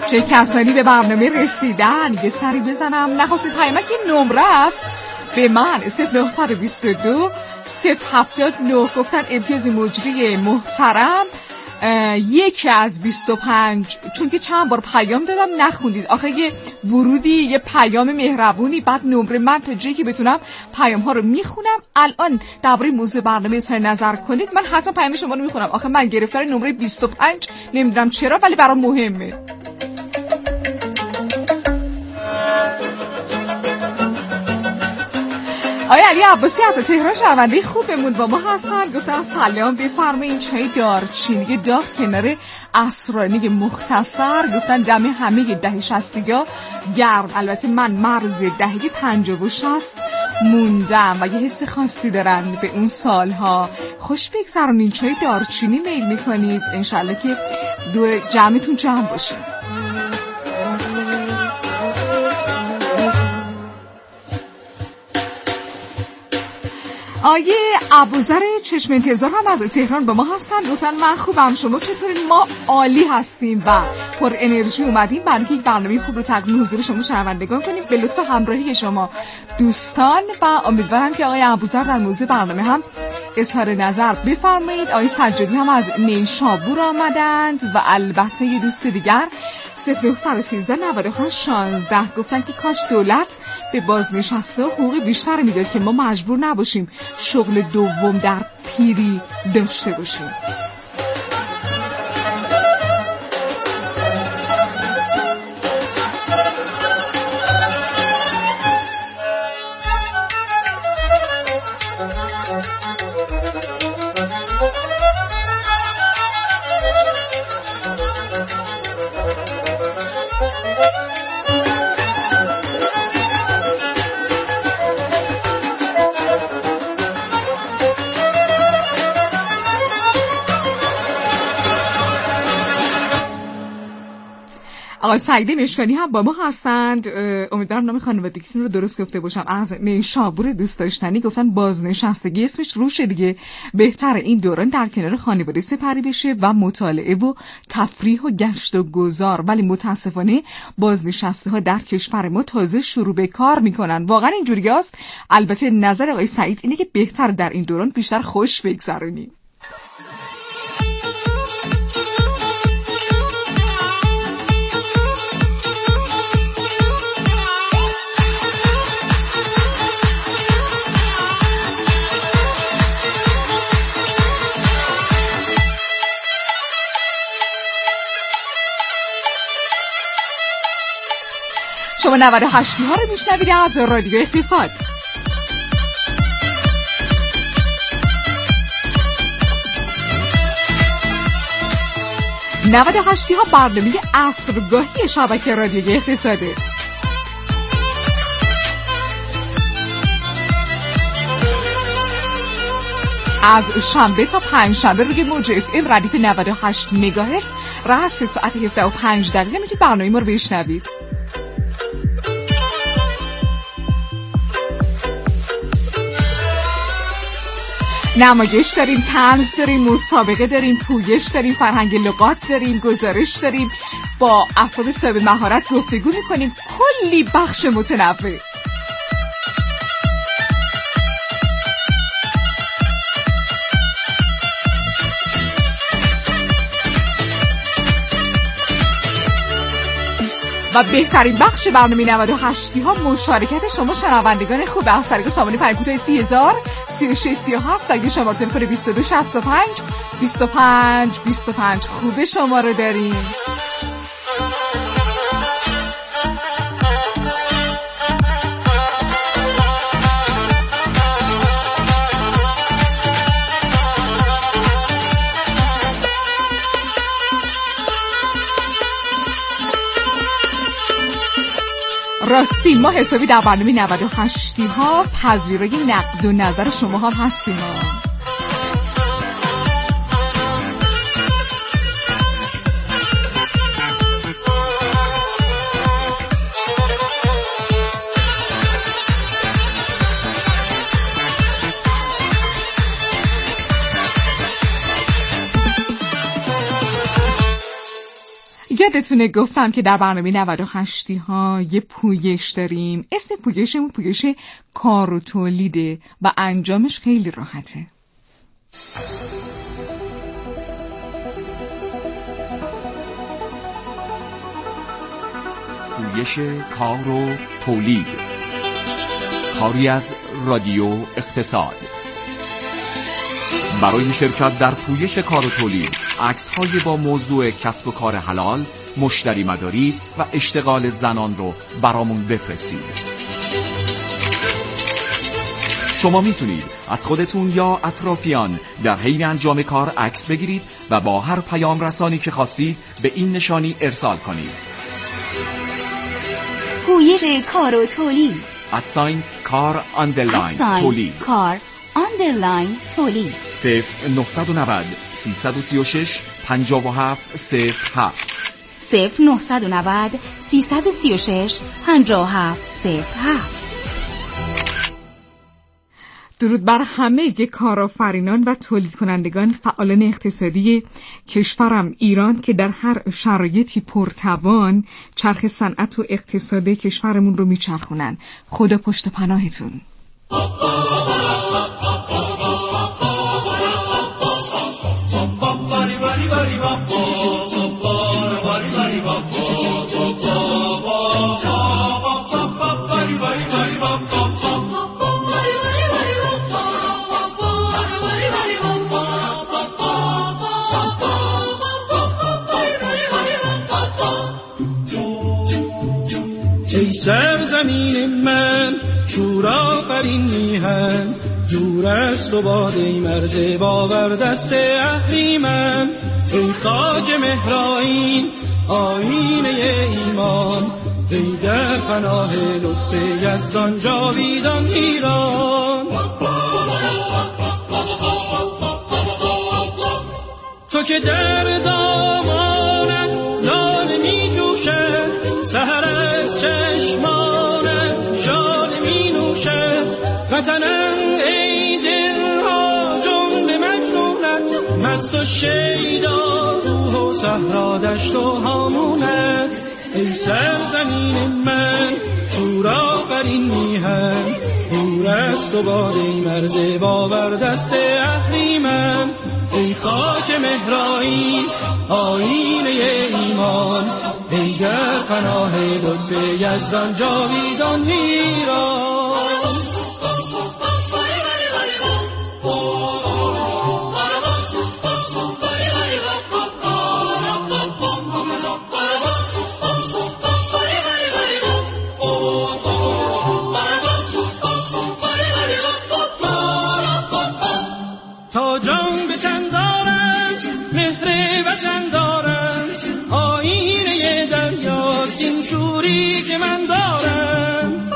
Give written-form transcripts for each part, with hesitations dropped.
چه کسانی به برنامه رسیدن یه سری بزنم. نخواستید پیامک این نمره است به من 0922 079 گفتن امتیاز مجری محترم یکی از 25 چون که چند بار پیام دادم نخوندید. آخه یه ورودی یه پیام مهربونی بعد نمره من تا جایی که بتونم پیام ها رو میخونم. الان درباره موضوع برنامه اظهار نظر کنید من حتما پیام شما رو میخونم. آخه من گرفتار نمره 25 نمیدونم چرا ولی برام مهمه. آیا علی عباسی از تهران شنونده خوبمون با ما هستن. گفتم سلام بفرمایید. چای دارچینی داغ کنار عصرانی مختصر. گفتن دم همه دهه 60 گرم. البته من مرز دهه 50 و 60 موندم و یه حس خاصی دارن به اون سالها. خوش بگذرونین. چای دارچینی میل میکنید. انشالله که دور جمعتون جمع باشه. آیه ابوذر چشم انتظار هم از تهران با ما هستن. گفتن من خوبم شما چطورین؟ ما عالی هستیم و پر انرژی اومدیم برای اینکه یک برنامه خوب رو تقدیم حضور شما شنوندگان کنیم به لطف همراهی شما دوستان و امیدوارم که آقای ابوذر در موضوع برنامه هم اظهار نظر بفرمایید. آقای سجادی هم از نیشابور آمدند و البته یه دوست دیگر 0913 95 16 گفتن که کاش دولت به بازنشسته حقوق بیشتر میداد که ما مجبور نباشیم شغل دوم در پیری داشته باشیم. آقای سعید مشکانی هم با ما هستند. امیدوارم نام خانوادگیتون رو درست گفته باشم. از نیشابور دوست داشتنی گفتن بازنشستگی اسمش روشه دیگه. بهتر این دوران در کنار خانواده سپری بشه و مطالعه و تفریح و گشت و گذار. ولی متاسفانه بازنشسته ها در کشور ما تازه شروع به کار میکنن. واقعا اینجوری است. البته نظر آقای سعید اینه که بهتر در این دوران بیشتر خوش بگذرونیم. شما 98 ها رو میشنوید از رادیو اقتصاد. 98 ها برنامه عصرگاهی شبکه رادیو اقتصاده. از شنبه تا پنجشنبه روی موج اف ام ردیف 98 مگاهرتز رأس ساعت 17:05 میتونید برنامه ما رو بشنوید. نمایش داریم، طنز داریم، مسابقه داریم، پویش داریم، فرهنگ لغات داریم، گزارش داریم، با افراد صاحب مهارت گفتگو میکنیم، کلی بخش متنوع. و بهترین بخش برنامه 98 ها مشارکت شما شنوندگان خوب از طریق سامانه پیام‌کوتاه 30000 3637 اگه شماره تلفن 2265 25 25 خوب شما رو داریم. راستی ما حسابی در برنامه 98 ها پذیرای نقد و نظر شما هم هستیم. یادتونه گفتم که در برنامه 98 ها یه پویش داریم. اسم پویشمون پویش کار و تولیده و انجامش خیلی راحته. پویش کار و تولید، کاری از رادیو اقتصاد. برای شرکت در پویش کار و تولید، عکس‌های با موضوع کسب و کار حلال، مشتری مداری و اشتغال زنان رو برامون بفرستید. شما میتونید از خودتون یا اطرافیان در حین انجام کار عکس بگیرید و با هر پیام رسانی که خواستید به این نشانی ارسال کنید. پویش کار و تولید کار _ تولید کار _ تولید 0990 336 57 07 0990 336 57 07. درود بر همه کارآفرینان و تولید کنندگان فعالان اقتصادی کشورم ایران که در هر شرایطی پرتوان چرخ صنعت و اقتصاد کشورمون رو میچرخونن. خدا پشت پناهتون. ای سرزمین من شورآفرین میهن، دور است و باد ای مرز باور دست اهریمن. ای خاک مهرائین آیینه ایمان، ای در پناه لطف یزدان جاویدان ایران. تو که در دامانت لاله می جوشد، سحر از چشمانت شال می نوشد. وطنم ای دلها جمله مجنونت، مست و شیدا روح و صحرا دشت و هامونت. ای سرزمین من شورآفرین میهن، دور است و باد ای مرز باور دست اهریمن. ای خاک مهرائین آیینه ایمان، ای در پناه لطف یزدان جاویدان ایران. تا جان به تن دارم مهر وطن دارم، آیینه دریاست این شوری که من دارم.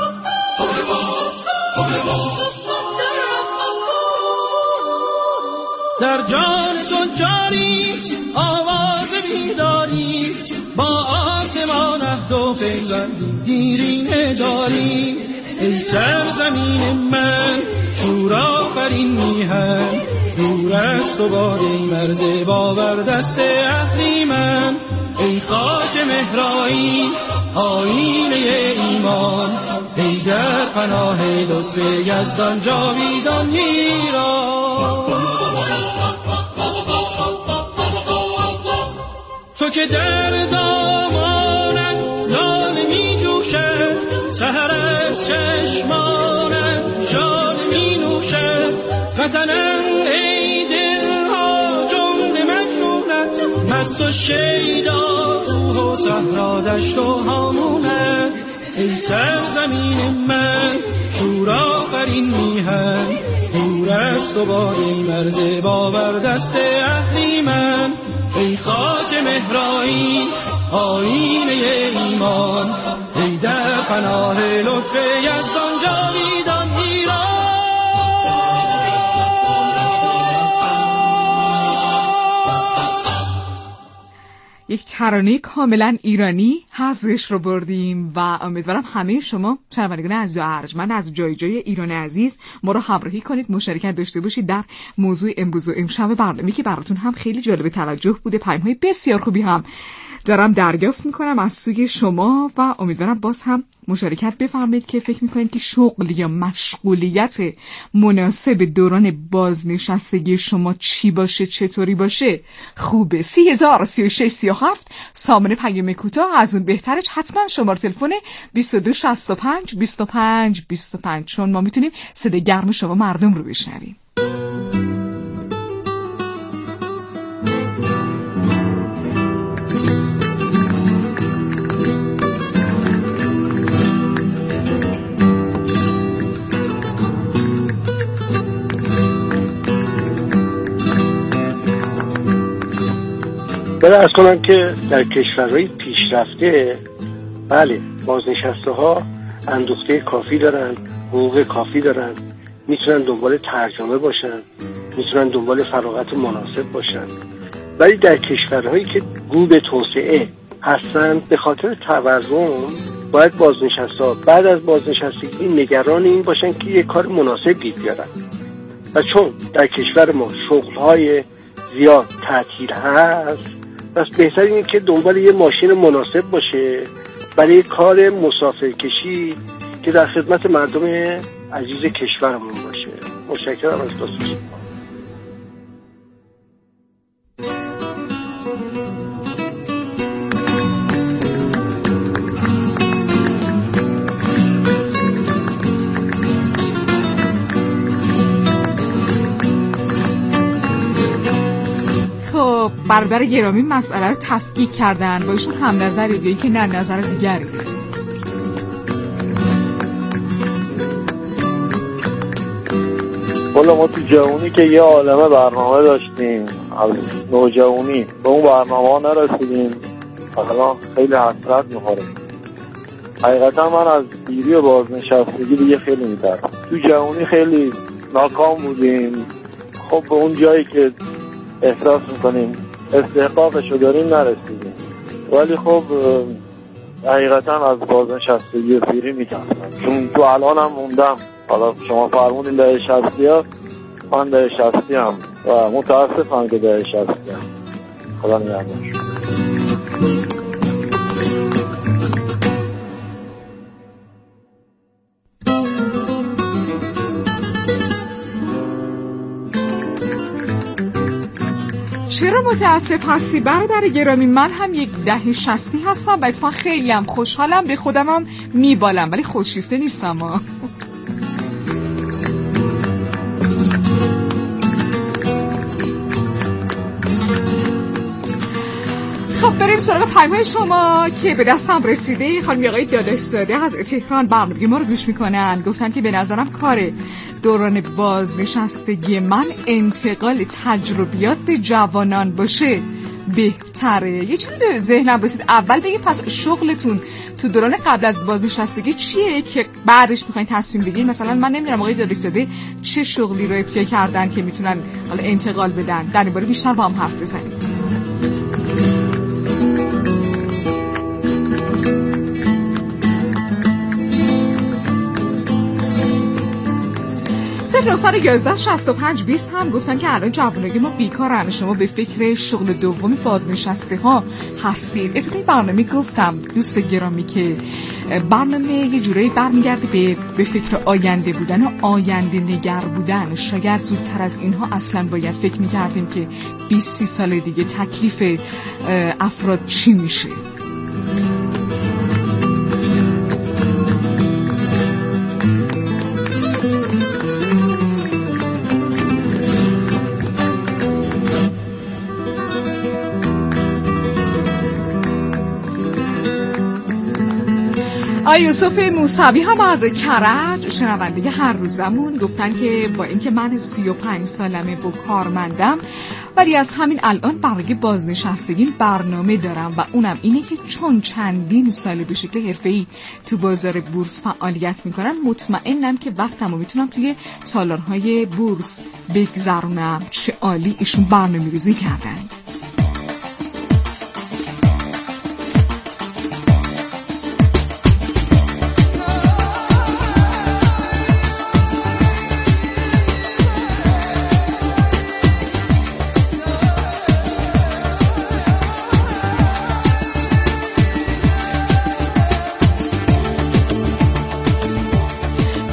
در جان تو جاری آواز بیداری، با آسمان عهد و پیوند دیرینه داری. ای سرزمین من شورآفرین میهن، دور است و باد ای مرز باور دست اهریمن. ای خاک مهرائین آیینه ایمان، ای در پناه لطف یزدان جاویدان ایران. تو که در دامانت لاله می جوشد، سحر از چشمانت شال می نوشد. وطنم ای دلها جمله مجنونت، مست و شیدا روح و صحرا دشت و هامونت. ای سرزمین من شورآفرین میهن، دور است و باد ای مرز باور دست اهریمن. ای خاک مهرائین آیینه ایمان، ای در پناه لطف یزدان جاویدان ایران. یک ترانه کاملا ایرانی حظش رو بردیم و امیدوارم همه شما شنوندگان عزیز و ارجمند از جای جای ایران عزیز ما رو همراهی کنید، مشارکت داشته باشید در موضوع امروز و امشب برنامه که براتون هم خیلی جالب توجه بوده. پیام‌های بسیار خوبی هم دارم دریافت میکنم از سوی شما و امیدوارم باز هم مشارکت بفرمایید که فکر میکنید که شغل یا مشغولیت مناسب دوران بازنشستگی شما چی باشه، چطوری باشه. خوبه 303637 سامانه پیام کوتاه، از اون بهترش حتما شماره تلفن 2265 25 25 چون ما میتونیم صدای گرم شما مردم رو بشنویم. باید ارز کنم که در کشورهای پیشرفته بله بازنشسته ها اندوخته کافی دارن، حقوق کافی دارن، میتونن دنبال ترجمه باشن، میتونن دنبال فراغت مناسب باشن. ولی در کشورهایی که رو به توسعه هستن به خاطر تورم باید بازنشسته ها بعد از بازنشستگی نگران این باشن که یک کار مناسب بیارن و چون در کشور ما شغل‌های زیاد تعطیل هست پس بهتر اینه که دنبال یه ماشین مناسب باشه برای کار مسافرکشی که در خدمت مردم عزیز کشورمون باشه. متشکرم از دوستان. برادر گرامی مسئله رو تفکیک کردن، با ایشون هم نظری دیگه که نه نظر دیگری. والا ما تو جوونی که یه عالمه برنامه داشتیم، از نوجوانی به اون برنامه ها نرسیدیم، الان خیلی حسرت میخوریم. حقیقتا من از پیری و بازنشستگی دیگه خیلی میترسم. تو جوونی خیلی ناکام بودیم، خب به اون جایی که احساس میکنیم استحقاقشو داریم نرسیدیم، ولی خب حقیقتا از بازنشستگی و پیری میترسم، چون تو الان هم موندم. حالا شما فرمودین دهه 60 ها، من دهه 60 هم و متاسفم که دهه 60 هم. خدا نگهدار. چرا متاسف هستی برادر گرامی؟ من هم یک دهه 60 هستم و اتفاقا خیلی هم خوشحالم، به خودم هم میبالم ولی خودشیفته نیستم ها. خب بریم سراغ پیام‌های شما که به دستم رسیده. خانم آقای داداش‌زاده از تهران برنامه ما رو گوش میکنن، گفتن که به نظرم کار دوران بازنشستگی من انتقال تجربیات به جوانان باشه بهتره. یه چیزی به ذهنم رسید، اول بگید پس شغلتون تو دوران قبل از بازنشستگی چیه که بعدش میخواین تصمیم بگیرین؟ مثلا من نمیدونم آقای داداش‌زاده چه شغلی رو ابتدا کردن که میتونن حالا انتقال بدن، در این باره بیشتر با هم حرف بزنیم. 0911-65-20 هم گفتن که الان جوانای ما بیکارن، شما به فکر شغل دوم بازنشسته ها هستید. ابتدای برنامه گفتم دوست گرامی که برنامه یه جورایی برمیگرده به فکر آینده بودن و آینده نگر بودن. شاید زودتر از اینها اصلا باید فکر میکردیم که 20-30 سال دیگه تکلیف افراد چی میشه. آقای یوسف موسوی هم از کرج شنونده هر روزمون گفتن که با اینکه من 35 سالمه و کارمندم ولی از همین الان برای بازنشستگی برنامه دارم و اونم اینه که چون چندین سال به شکل حرفه‌ای تو بازار بورس فعالیت میکنم مطمئنم که وقتمو میتونم توی تالارهای بورس بگذرونم. چه عالی ایشون برنامه‌ریزی کردن.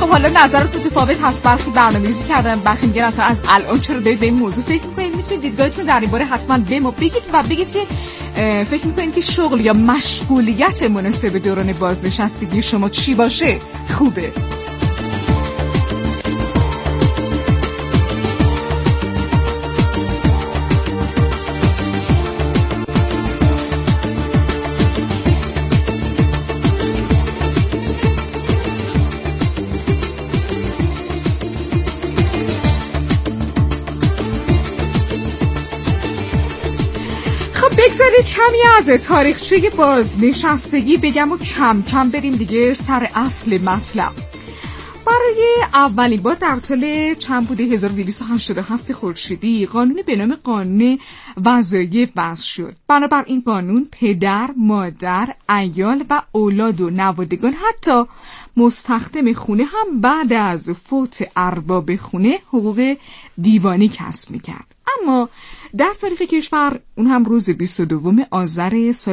حالا نظرت متفاوت هست، برخی برنامه‌ریزی کردن، برخی میگن اصلا از الان چرا دارید به این موضوع فکر می‌کنید. میتونید دیدگاهتون در این باره حتما به ما بگید و بگید که فکر می‌کنید که شغل یا مشغولیت مناسب دوران بازنشستگی شما چی باشه خوبه. بگذارید کمی از تاریخچه بازنشستگی بگم و کم کم بریم دیگه سر اصل مطلب. برای اولین بار در سال چند بوده 1287 خورشیدی قانون به نام قانون وظایف وضع شد. بنابر این قانون پدر، مادر، عیال و اولاد و نوادگان حتی مستخدم خونه هم بعد از فوت ارباب خونه حقوق دیوانی کسب می‌کرد. اما در تاریخ کشور اون هم روز 22 آذر سال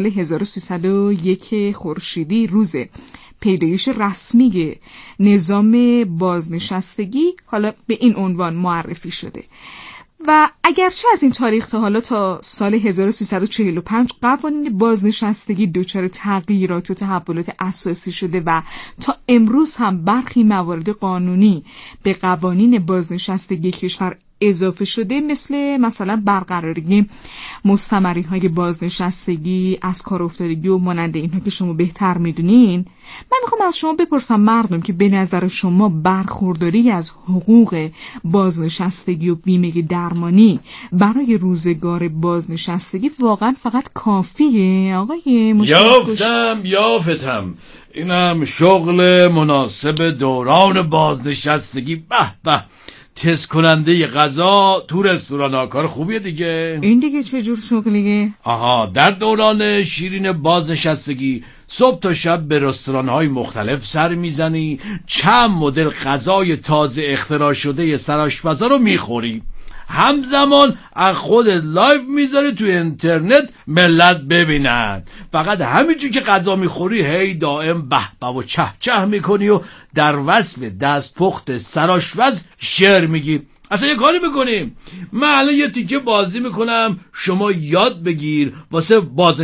1301 خورشیدی روز پیدایش رسمی نظام بازنشستگی حالا به این عنوان معرفی شده و اگرچه از این تاریخ تا حالا تا سال 1345 قوانین بازنشستگی دچار تغییرات و تحولات اساسی شده و تا امروز هم برخی موارد قانونی به قوانین بازنشستگی کشور اضافه شده، مثلا برقراری مستمری‌های بازنشستگی، از کار افتادگی و مانند اینها که شما بهتر میدونین. من میخوام از شما بپرسم مردم که به نظر شما برخورداری از حقوق بازنشستگی و بیمه درمانی برای روزگار بازنشستگی واقعا فقط کافیه؟ آقای یافتم اینم شغل مناسب دوران بازنشستگی. به به، تست کننده غذا تو رستوران ها کار خوبیه دیگه. این دیگه چه جور شغلیه؟ در دوران شیرین بازنشستگی صبح تا شب به رستوران های مختلف سر میزنی، چند مدل غذای تازه اختراع شده سرآشپزا رو میخوری، همزمان از خود لایو میذاری تو اینترنت ملت ببینن. فقط همینجور که غذا میخوری هی دائم به به و چه چه میکنی و در وصف دستپخت سرآشپز شعر میگی. اصلا یه کاری میکنیم، من الان یه تیکه بازی میکنم، شما یاد بگیر واسه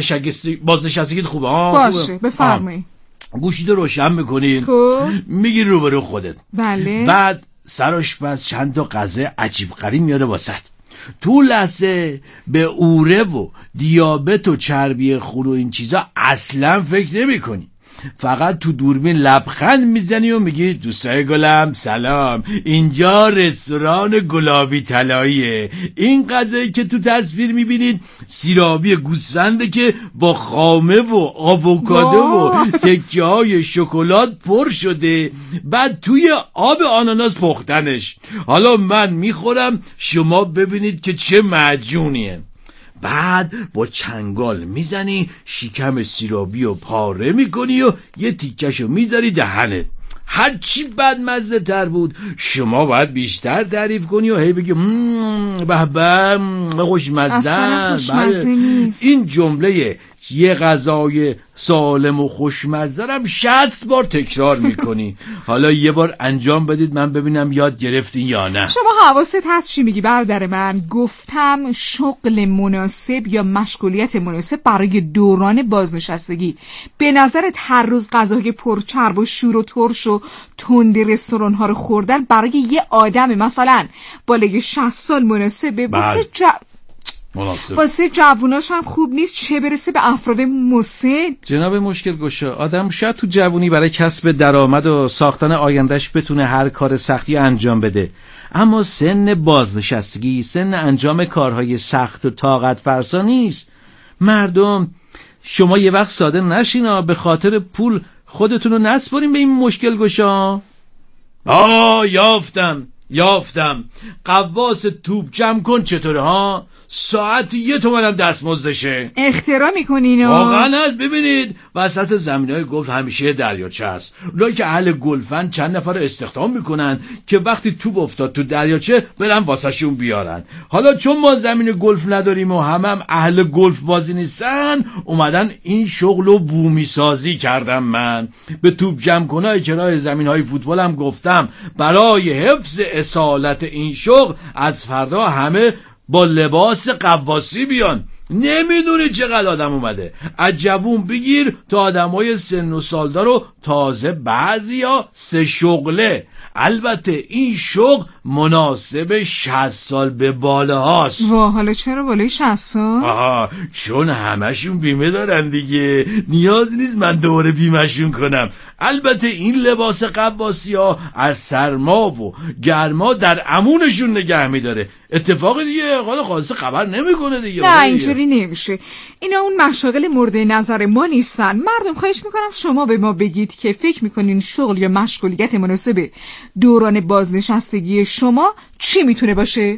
بازنشستگی خوبه. باشه بفرمایید. گوشیتو روشن میکنی، خب میگی روبرو خودت. بله. بعد سرآشپز چند تا غذا عجیب غریب میاره واسط. تو لحظه به اوره و دیابت و چربی خون و این چیزا اصلا فکر نمی کنی، فقط تو دوربین لبخند میزنی و میگی دوستای گلم سلام، اینجا رستوران گلابی طلاییه. این غذایی که تو تصویر میبینید سیرابی گوسفنده که با خامه و آووکادو و تکه های شکلات پر شده، بعد توی آب آناناس پختنش. حالا من میخورم، شما ببینید که چه معجونیه. بعد با چنگال میزنی شکم سیرابی و پاره میکنی و یه تیکشو میذاری دهنت. هر چی بدمزه تر بود شما باید بیشتر تعریف کنی و هی بگی به به خوشمزه. اصلا خوشمزه نیست. این جمله یه غذای سالم و خوشمزه رو 60 بار تکرار میکنی. حالا یه بار انجام بدید من ببینم یاد گرفتین یا نه. شما حواست هست چی میگی برادر من؟ گفتم شغل مناسب یا مشغولیت مناسب برای دوران بازنشستگی. به نظرت هر روز غذای پرچرب و شور و ترش و تند رستوران ها رو خوردن برای یه آدم مثلا بالای 60 سال مناسبه؟ واسه جووناش هم خوب نیست، چه برسه به افراد مسن. جناب مشکل گشا، آدم شاید تو جوونی برای کسب درآمد و ساختن آیندهش بتونه هر کار سختی انجام بده، اما سن بازنشستگی سن انجام کارهای سخت و طاقت فرسا نیست. مردم شما یه وقت ساده نشینا به خاطر پول خودتون رو نسپارین به این مشکل گشا. یافتم یافتم. قواس توپ جمع کن چطوره ها؟ ساعت 1 تومن هم دستمزدشه. اختراع میکنین؟ واقعا هست. ببینید وسط زمینهای گلف همیشه دریاچه هست. اونایی که اهل گلفن چند نفر رو استخدام میکنن که وقتی توپ افتاد تو دریاچه برن واسهشون بیارن. حالا چون ما زمین گلف نداریم و هم اهل گلف بازی نیستن، اومدن این شغلو بومی سازی کردم. من به توپ جمع کنای کرای زمینهای فوتبال هم گفتم برای حفظ اصالت این شغل از فردا همه با لباس قواسی بیان. نمیدونی چقدر آدم اومده، از جوون بگیر تا آدمای سن و سالدار رو، تازه بعضیا 3 شغله. البته این شغل مناسب 60 سال به بالا هاست. حالا چرا بالای 60 سال؟ چون همشون بیمه دارن دیگه، نیاز نیست من دوباره بیمهشون کنم. البته این لباس قواسی ها از سرما و گرما در امونشون نگه میداره. اتفاق دیگه حالا خالصه خبر نمیکنه دیگه. نه اینجوری نمیشه. اینا اون مشاغل مورد نظر ما نیستن. مردم خواهش میکنم شما به ما بگید که فکر میکنین شغل یا مشغولیت مناسب دوران بازنشستگی شما چی میتونه باشه؟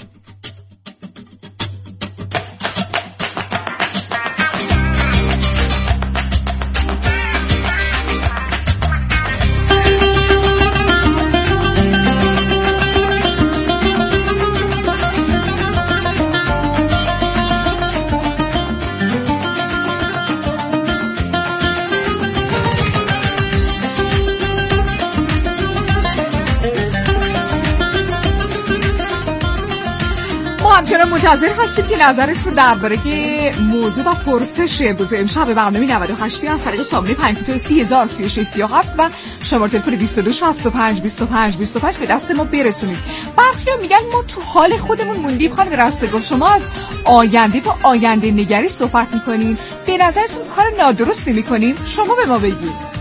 همچنان منتظر هستید که نظرت رو درباره موضوع و پرسش امروز امشب برنامه 98 از طریق سامانه 5303637 و شماره تلفن 22652525 به دست ما برسونید. برخی‌ها میگن ما تو حال خودمون موندیم. خانم رستگار، شما از آینده و آینده نگری صحبت میکنین، به نظرتون کار نادرستی میکنیم؟ شما به ما بگید.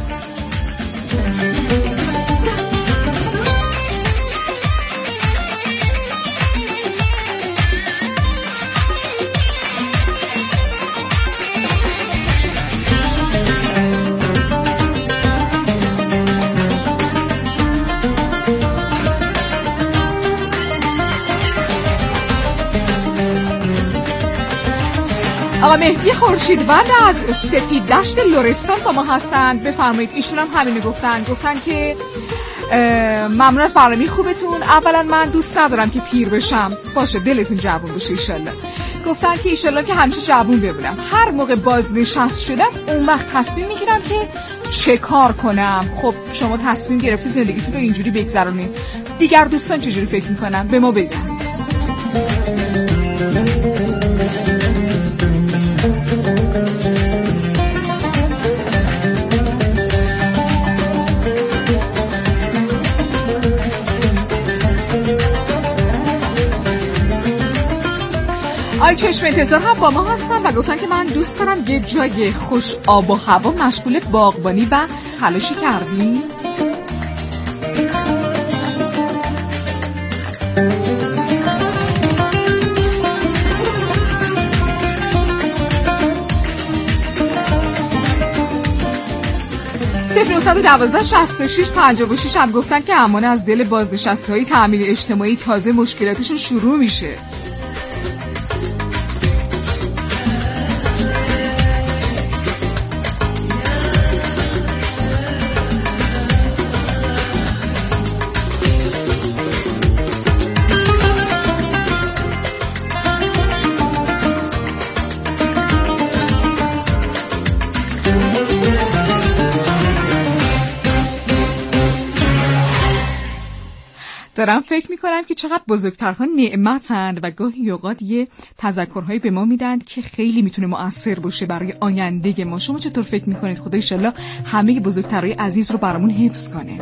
آقا مهدی خورشیدوند از سپید دشت لرستان با ما هستند. بفرمایید. ایشون هم همینو گفتن که ممنون از برنامه خوبتون. اولا من دوست ندارم که پیر بشم. باشه دلتون جوون بشه ایشالله. گفتن که ایشالله که همیشه جوون بمونم. هر موقع بازنشست شدم اون وقت تصمیم میگیرم که چه کار کنم. خب شما تصمیم گرفتی زندگیتون رو اینجوری بگذرونید. دیگر دوستان چجوری فکر میکنن؟ به ما بگن. آی چشم انتظار هم با ما هستن و گفتن که من دوست دارم یه جای خوش آب و هوا مشغول باغبانی و تلاشی کردی. صفر 912-66-56 هم گفتن که امان از دل بازنشسته‌های تأمین اجتماعی تازه مشکلاتشون شروع میشه. دارم فکر میکنم که چقدر بزرگترها نعمتند و گاهی اوقات یه تذکرهایی به ما میدن که خیلی میتونه مؤثر باشه برای آینده ما. شما چطور فکر میکنید؟ خدا انشالله همه بزرگترهای عزیز رو برامون حفظ کنه.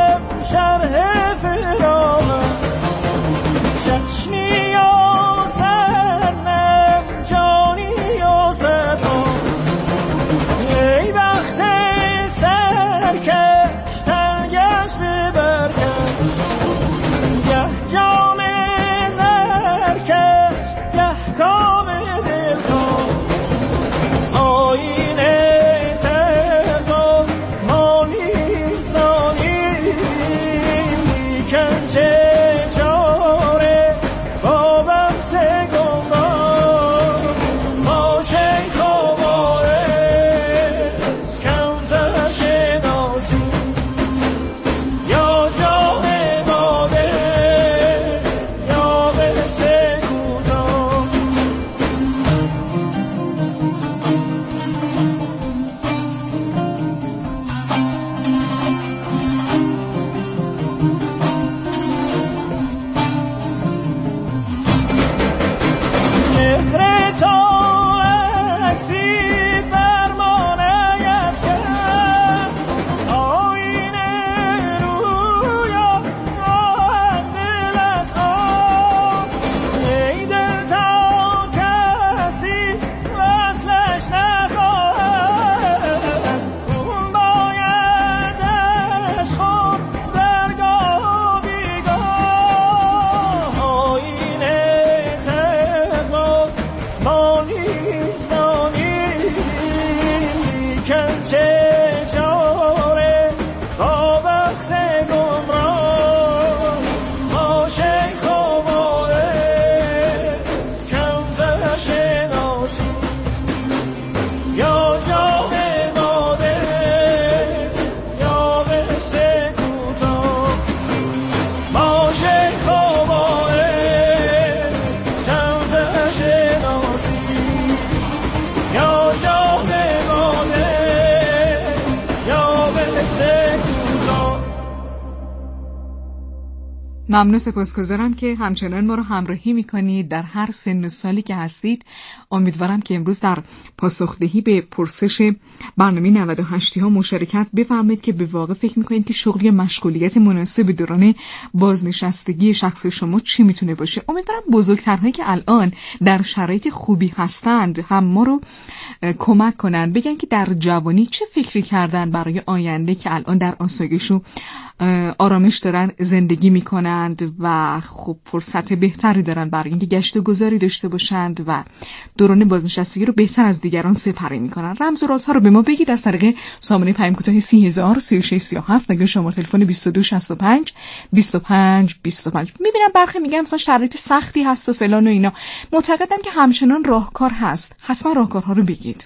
چشمی یا سر ممنون، سپاسگزارم که همچنان ما رو همراهی میکنید در هر سن و سالی که هستید. امیدوارم که امروز در پاسخدهی به پرسش برنامه 98 ها مشارکت بفرمایید که به واقع فکر میکنید که شغل یا مشغولیت مناسب دوران بازنشستگی شخص شما چی میتونه باشه. امیدوارم بزرگترهایی که الان در شرایط خوبی هستند هم ما رو کمک کنن، بگن که در جوانی چه فکری کردن برای آینده که الان در آسایش و آرامش دارن زندگی میکنند و خب فرصت بهتری دارن برای اینکه گشت و گذاری داشته باشند و دوران بازنشستگی رو بهتر از دیگران سپری میکنن. رمز و رازها رو به ما بگید از طریق سامانه پیام کوتاه 30,000 3637 نگاه شماره تلفن 2265 25 25. میبینم برخی میگن مثلا شرایط سختی هست و فلان و اینا. معتقدم که همچنان راهکار هست. حتما راهکارها رو بگید.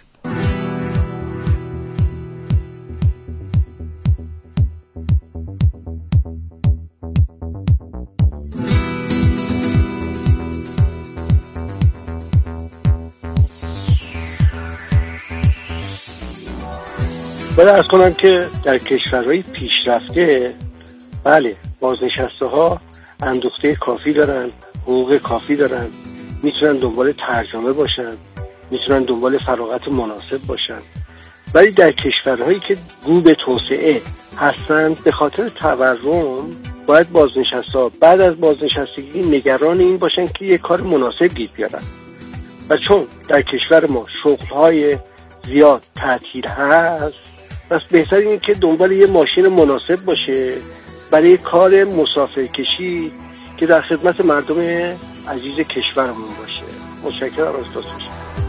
باید ارز کنم که در کشورهای پیشرفته بله بازنشسته ها اندوخته کافی دارن، حقوق کافی دارن، میتونن دنبال ترجمه باشن، میتونن دنبال فراغت مناسب باشن. ولی در کشورهایی که رو به توسعه هستند به خاطر تورم باید بازنشسته ها بعد از بازنشستگی نگران این باشن که یک کار مناسب گیر بیارن. و چون در کشور ما شغل‌های زیاد تعطیل هست، پس بهتر اینه که دنبال یه ماشین مناسب باشه برای کار مسافرکشی که در خدمت مردم عزیز کشورمون باشه. متشکرم از توضیحتون.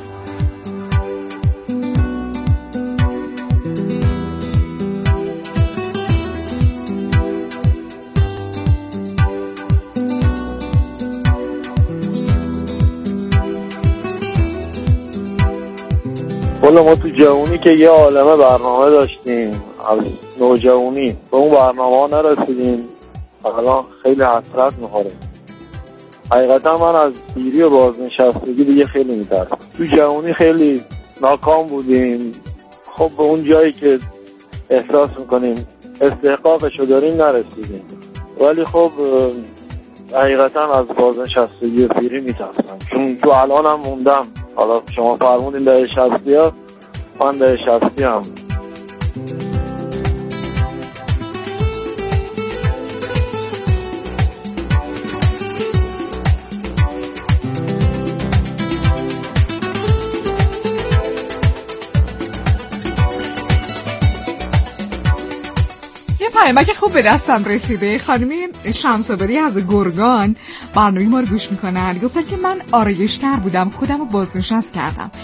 والا ما تو جوونی که یه عالمه برنامه داشتیم، از نوجوانی به اون برنامه ها نرسیدیم، الان خیلی حسرت میخوریم. حقیقتا من از پیری و بازنشستگی دیگه خیلی میترسم. تو جوونی خیلی ناکام بودیم، خب به اون جایی که احساس میکنیم استحقاقشو داریم نرسیدیم. ولی خب حقیقتا از بازنشستگی و پیری میترسم، چون تو الان هم موندم. حالا شما فرمودین دهه 60 ها، من دهه 60 هم. پیامک خوب به دستم رسیده. خانمی شمس‌آبادی از گرگان برنامه ما رو گوش میکنن. گفتن که من آرایشگر بودم، خودم رو بازنشست کردم.